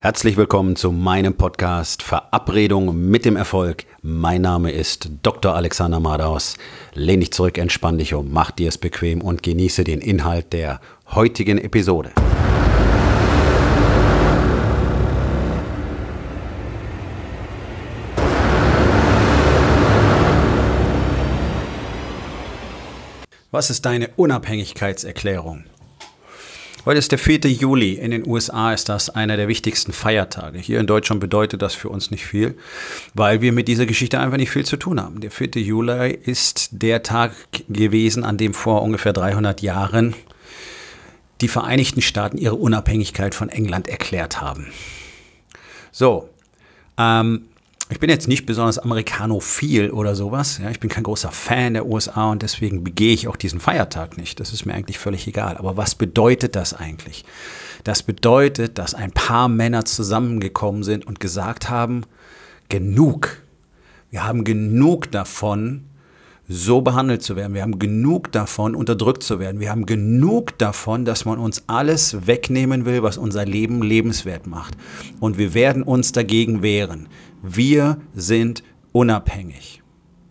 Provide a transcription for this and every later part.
Herzlich willkommen zu meinem Podcast Verabredung mit dem Erfolg. Mein Name ist Dr. Alexander Madaus. Lehn dich zurück, entspann dich um, mach dir es bequem und genieße den Inhalt der heutigen Episode. Was ist deine Unabhängigkeitserklärung? Heute ist der 4. Juli. In den USA ist das einer der wichtigsten Feiertage. Hier in Deutschland bedeutet das für uns nicht viel, weil wir mit dieser Geschichte einfach nicht viel zu tun haben. Der 4. Juli ist der Tag gewesen, an dem vor ungefähr 300 Jahren die Vereinigten Staaten ihre Unabhängigkeit von England erklärt haben. So, ich bin jetzt nicht besonders amerikanophil oder sowas. Ja, ich bin kein großer Fan der USA und deswegen begehe ich auch diesen Feiertag nicht. Das ist mir eigentlich völlig egal. Aber was bedeutet das eigentlich? Das bedeutet, dass ein paar Männer zusammengekommen sind und gesagt haben, genug. Wir haben genug davon, so behandelt zu werden. Wir haben genug davon, unterdrückt zu werden. Wir haben genug davon, dass man uns alles wegnehmen will, was unser Leben lebenswert macht. Und wir werden uns dagegen wehren. Wir sind unabhängig.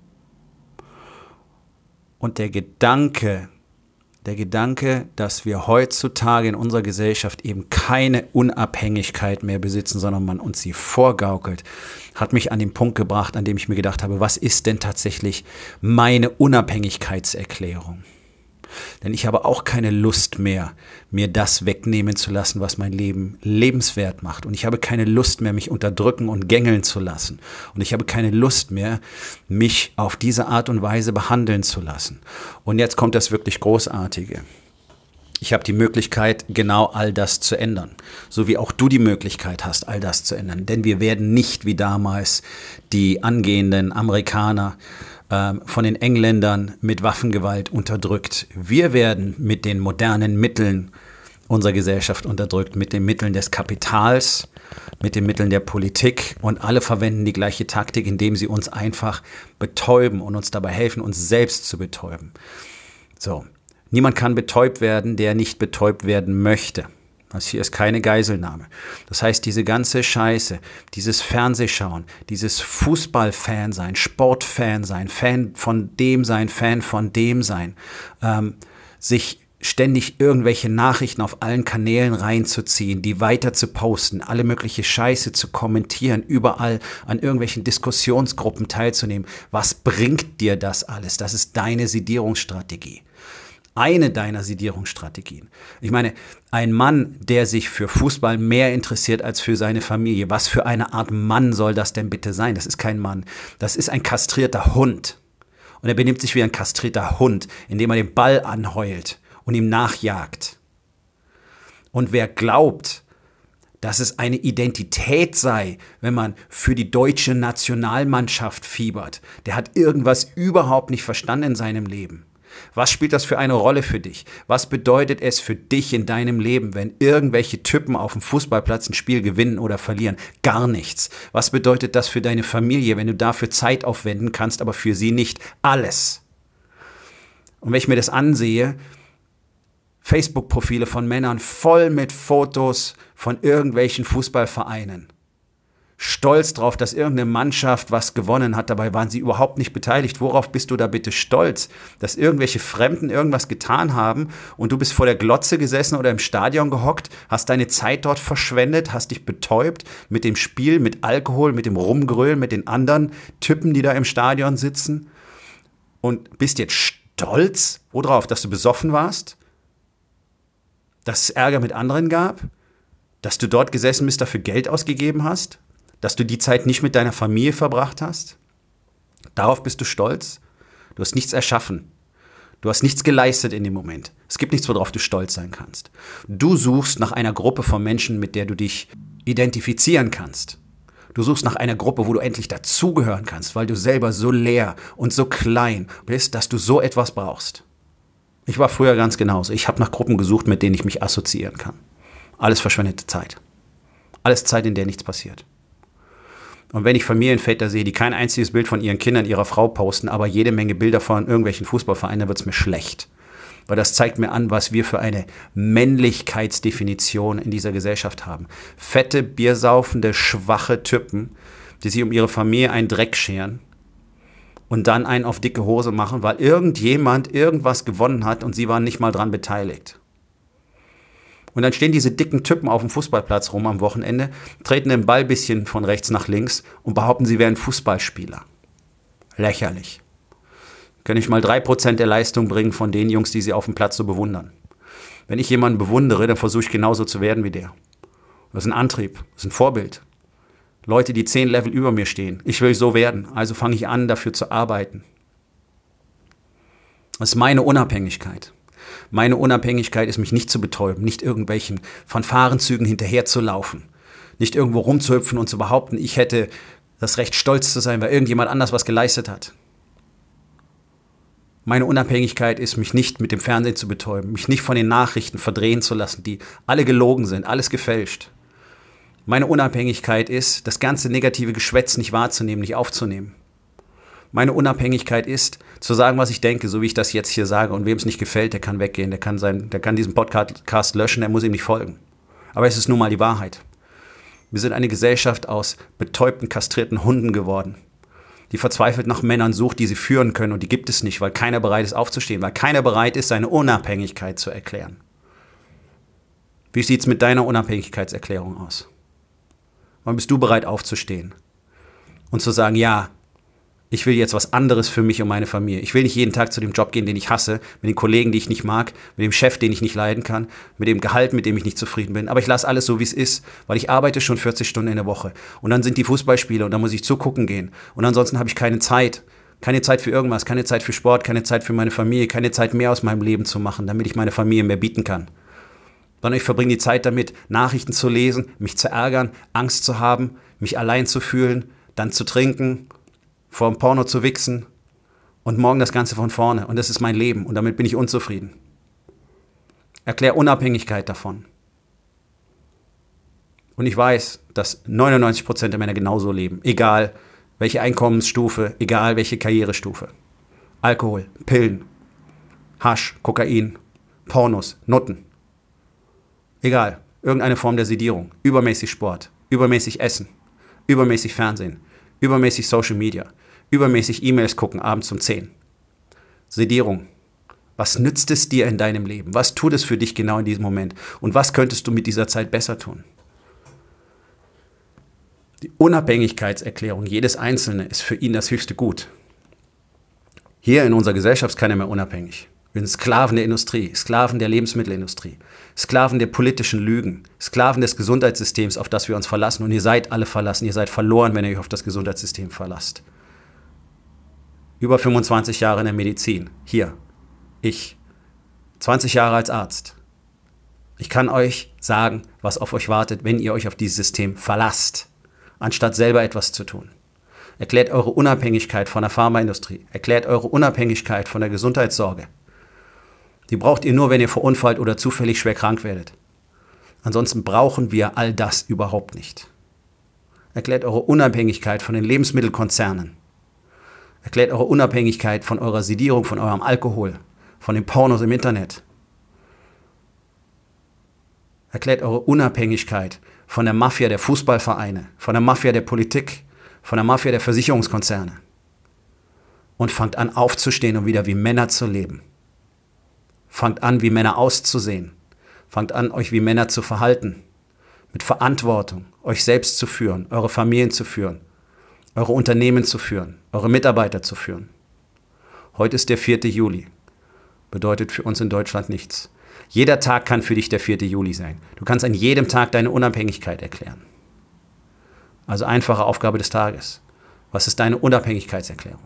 Und der Gedanke, dass wir heutzutage in unserer Gesellschaft eben keine Unabhängigkeit mehr besitzen, sondern man uns sie vorgaukelt, hat mich an den Punkt gebracht, an dem ich mir gedacht habe, was ist denn tatsächlich meine Unabhängigkeitserklärung? Denn ich habe auch keine Lust mehr, mir das wegnehmen zu lassen, was mein Leben lebenswert macht. Und ich habe keine Lust mehr, mich unterdrücken und gängeln zu lassen. Und ich habe keine Lust mehr, mich auf diese Art und Weise behandeln zu lassen. Und jetzt kommt das wirklich Großartige. Ich habe die Möglichkeit, genau all das zu ändern. So wie auch du die Möglichkeit hast, all das zu ändern. Denn wir werden nicht wie damals die angehenden Amerikaner von den Engländern mit Waffengewalt unterdrückt. Wir werden mit den modernen Mitteln unserer Gesellschaft unterdrückt, mit den Mitteln des Kapitals, mit den Mitteln der Politik, und alle verwenden die gleiche Taktik, indem sie uns einfach betäuben und uns dabei helfen, uns selbst zu betäuben. So, niemand kann betäubt werden, der nicht betäubt werden möchte. Das hier ist keine Geiselnahme. Das heißt, diese ganze Scheiße, dieses Fernsehschauen, dieses Fußballfan sein, Sportfan sein, Fan von dem sein, sich ständig irgendwelche Nachrichten auf allen Kanälen reinzuziehen, die weiter zu posten, alle mögliche Scheiße zu kommentieren, überall an irgendwelchen Diskussionsgruppen teilzunehmen. Was bringt dir das alles? Das ist deine Sedierungsstrategie. Eine deiner Sedierungsstrategien. Ich meine, ein Mann, der sich für Fußball mehr interessiert als für seine Familie, was für eine Art Mann soll das denn bitte sein? Das ist kein Mann. Das ist ein kastrierter Hund. Und er benimmt sich wie ein kastrierter Hund, indem er den Ball anheult und ihm nachjagt. Und wer glaubt, dass es eine Identität sei, wenn man für die deutsche Nationalmannschaft fiebert, der hat irgendwas überhaupt nicht verstanden in seinem Leben. Was spielt das für eine Rolle für dich? Was bedeutet es für dich in deinem Leben, wenn irgendwelche Typen auf dem Fußballplatz ein Spiel gewinnen oder verlieren? Gar nichts. Was bedeutet das für deine Familie, wenn du dafür Zeit aufwenden kannst, aber für sie nicht? Alles. Und wenn ich mir das ansehe, Facebook-Profile von Männern voll mit Fotos von irgendwelchen Fußballvereinen. Stolz drauf, dass irgendeine Mannschaft was gewonnen hat. Dabei waren sie überhaupt nicht beteiligt. Worauf bist du da bitte stolz? Dass irgendwelche Fremden irgendwas getan haben und du bist vor der Glotze gesessen oder im Stadion gehockt, hast deine Zeit dort verschwendet, hast dich betäubt mit dem Spiel, mit Alkohol, mit dem Rumgrölen, mit den anderen Typen, die da im Stadion sitzen, und bist jetzt stolz, worauf? Dass du besoffen warst? Dass es Ärger mit anderen gab? Dass du dort gesessen bist, dafür Geld ausgegeben hast? Dass du die Zeit nicht mit deiner Familie verbracht hast? Darauf bist du stolz? Du hast nichts erschaffen. Du hast nichts geleistet in dem Moment. Es gibt nichts, worauf du stolz sein kannst. Du suchst nach einer Gruppe von Menschen, mit der du dich identifizieren kannst. Du suchst nach einer Gruppe, wo du endlich dazugehören kannst, weil du selber so leer und so klein bist, dass du so etwas brauchst. Ich war früher ganz genauso. Ich habe nach Gruppen gesucht, mit denen ich mich assoziieren kann. Alles verschwendete Zeit. Alles Zeit, in der nichts passiert. Und wenn ich Familienväter sehe, die kein einziges Bild von ihren Kindern, ihrer Frau posten, aber jede Menge Bilder von irgendwelchen Fußballvereinen, dann wird es mir schlecht. Weil das zeigt mir an, was wir für eine Männlichkeitsdefinition in dieser Gesellschaft haben. Fette, biersaufende, schwache Typen, die sich um ihre Familie einen Dreck scheren und dann einen auf dicke Hose machen, weil irgendjemand irgendwas gewonnen hat und sie waren nicht mal dran beteiligt. Und dann stehen diese dicken Typen auf dem Fußballplatz rum am Wochenende, treten den Ball ein bisschen von rechts nach links und behaupten, sie wären Fußballspieler. Lächerlich. Kann ich mal 3% der Leistung bringen von den Jungs, die sie auf dem Platz so bewundern. Wenn ich jemanden bewundere, dann versuche ich genauso zu werden wie der. Das ist ein Antrieb, das ist ein Vorbild. Leute, die 10 Level über mir stehen. Ich will so werden, also fange ich an, dafür zu arbeiten. Das ist meine Unabhängigkeit. Meine Unabhängigkeit ist, mich nicht zu betäuben, nicht irgendwelchen Fanfarenzügen hinterherzulaufen, nicht irgendwo rumzuhüpfen und zu behaupten, ich hätte das Recht, stolz zu sein, weil irgendjemand anders was geleistet hat. Meine Unabhängigkeit ist, mich nicht mit dem Fernsehen zu betäuben, mich nicht von den Nachrichten verdrehen zu lassen, die alle gelogen sind, alles gefälscht. Meine Unabhängigkeit ist, das ganze negative Geschwätz nicht wahrzunehmen, nicht aufzunehmen. Meine Unabhängigkeit ist, zu sagen, was ich denke, so wie ich das jetzt hier sage. Und wem es nicht gefällt, der kann weggehen, der kann diesen Podcast löschen, der muss ihm nicht folgen. Aber es ist nun mal die Wahrheit. Wir sind eine Gesellschaft aus betäubten, kastrierten Hunden geworden, die verzweifelt nach Männern sucht, die sie führen können. Und die gibt es nicht, weil keiner bereit ist aufzustehen, weil keiner bereit ist, seine Unabhängigkeit zu erklären. Wie sieht es mit deiner Unabhängigkeitserklärung aus? Wann bist du bereit aufzustehen und zu sagen, ja, ich will jetzt was anderes für mich und meine Familie. Ich will nicht jeden Tag zu dem Job gehen, den ich hasse, mit den Kollegen, die ich nicht mag, mit dem Chef, den ich nicht leiden kann, mit dem Gehalt, mit dem ich nicht zufrieden bin. Aber ich lasse alles so, wie es ist, weil ich arbeite schon 40 Stunden in der Woche. Und dann sind die Fußballspiele und dann muss ich zugucken gehen. Und ansonsten habe ich keine Zeit. Keine Zeit für irgendwas, keine Zeit für Sport, keine Zeit für meine Familie, keine Zeit mehr aus meinem Leben zu machen, damit ich meine Familie mehr bieten kann. Sondern ich verbringe die Zeit damit, Nachrichten zu lesen, mich zu ärgern, Angst zu haben, mich allein zu fühlen, dann zu trinken, vor dem Porno zu wichsen und morgen das Ganze von vorne. Und das ist mein Leben und damit bin ich unzufrieden. Erklär Unabhängigkeit davon. Und ich weiß, dass 99% der Männer genauso leben. Egal welche Einkommensstufe, egal welche Karrierestufe. Alkohol, Pillen, Hasch, Kokain, Pornos, Nutten. Egal, irgendeine Form der Sedierung. Übermäßig Sport, übermäßig Essen, übermäßig Fernsehen, übermäßig Social Media, übermäßig E-Mails gucken abends um 10. Sedierung. Was nützt es dir in deinem Leben? Was tut es für dich genau in diesem Moment? Und was könntest du mit dieser Zeit besser tun? Die Unabhängigkeitserklärung jedes Einzelnen ist für ihn das höchste Gut. Hier in unserer Gesellschaft ist keiner mehr unabhängig. Wir sind Sklaven der Industrie, Sklaven der Lebensmittelindustrie, Sklaven der politischen Lügen, Sklaven des Gesundheitssystems, auf das wir uns verlassen. Und ihr seid alle verlassen, ihr seid verloren, wenn ihr euch auf das Gesundheitssystem verlasst. Über 25 Jahre in der Medizin, hier, ich, 20 Jahre als Arzt. Ich kann euch sagen, was auf euch wartet, wenn ihr euch auf dieses System verlasst, anstatt selber etwas zu tun. Erklärt eure Unabhängigkeit von der Pharmaindustrie, erklärt eure Unabhängigkeit von der Gesundheitssorge. Die braucht ihr nur, wenn ihr verunfallt oder zufällig schwer krank werdet. Ansonsten brauchen wir all das überhaupt nicht. Erklärt eure Unabhängigkeit von den Lebensmittelkonzernen. Erklärt eure Unabhängigkeit von eurer Sedierung, von eurem Alkohol, von den Pornos im Internet. Erklärt eure Unabhängigkeit von der Mafia der Fußballvereine, von der Mafia der Politik, von der Mafia der Versicherungskonzerne. Und fangt an aufzustehen und wieder wie Männer zu leben. Fangt an, wie Männer auszusehen. Fangt an, euch wie Männer zu verhalten. Mit Verantwortung, euch selbst zu führen, eure Familien zu führen, eure Unternehmen zu führen, eure Mitarbeiter zu führen. Heute ist der 4. Juli. Bedeutet für uns in Deutschland nichts. Jeder Tag kann für dich der 4. Juli sein. Du kannst an jedem Tag deine Unabhängigkeit erklären. Also einfache Aufgabe des Tages. Was ist deine Unabhängigkeitserklärung?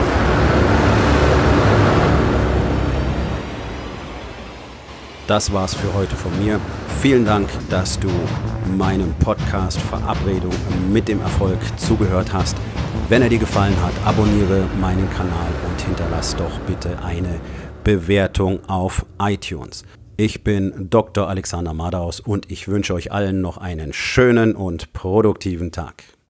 Das war's für heute von mir. Vielen Dank, dass du meinem Podcast Verabredung mit dem Erfolg zugehört hast. Wenn er dir gefallen hat, abonniere meinen Kanal und hinterlass doch bitte eine Bewertung auf iTunes. Ich bin Dr. Alexander Madaus und ich wünsche euch allen noch einen schönen und produktiven Tag.